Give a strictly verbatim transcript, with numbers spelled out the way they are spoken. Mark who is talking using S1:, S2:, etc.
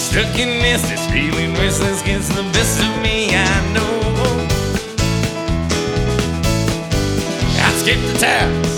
S1: Stuck in this, this feeling restless gets the best of me, I know. I skipped the task,